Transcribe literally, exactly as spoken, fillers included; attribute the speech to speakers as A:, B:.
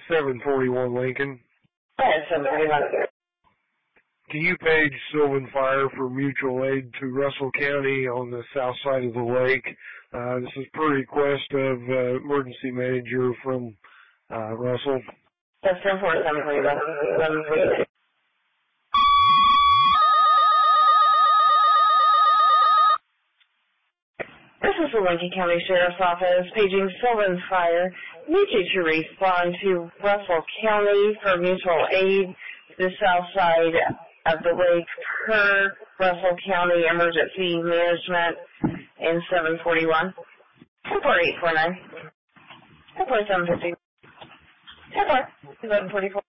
A: seven forty-one Lincoln.
B: Alright, seven forty-one.
A: Can you page Sylvan Fire for mutual aid to Russell County on the south side of the lake? Uh, this is per request of uh, emergency manager from uh, Russell.
B: That's ten forty-seven forty-one. This is the Lincoln County Sheriff's Office, paging Sylvan Fire. Need you to respond to Russell County for mutual aid to the south side of the lake per Russell County Emergency Management in seven forty-one. ten four eight four nine. ten four seven fifty. ten four eleven forty-four.